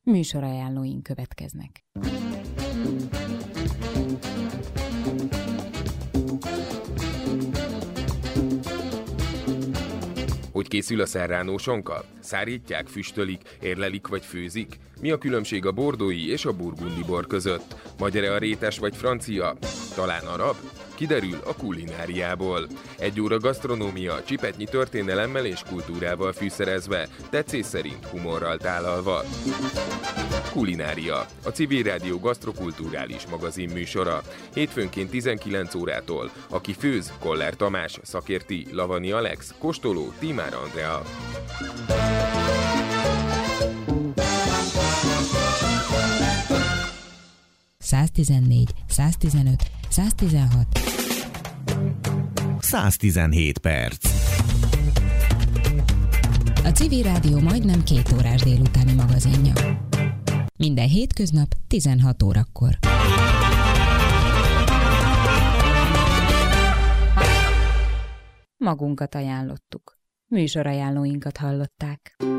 Műsorajánlóink következnek. Hogy készül a serrano sonka? Szárítják, füstölik, érlelik vagy főzik? Mi a különbség a bordói és a burgundi bor között? Magyar-e a rétes vagy francia? Talán arab? Kiderül a kulináriából. 1 óra gasztronómia, csipetnyi történelemmel és kultúrával fűszerezve, tetszés szerint humorral tálalva. Kulinária, a Civil Rádió gasztrokulturális magazin műsora. Hétfőnként 19 órától. Aki főz, Koller Tamás, szakérti, Lavani Alex, kóstoló, Tímár Andrea. ...114, 115, 116... 117 perc. A Civil Rádió majdnem 2 órás délutáni magazinja. Minden hétköznap 16 órakor. Magunkat ajánlottuk. Műsorajánlóinkat hallották.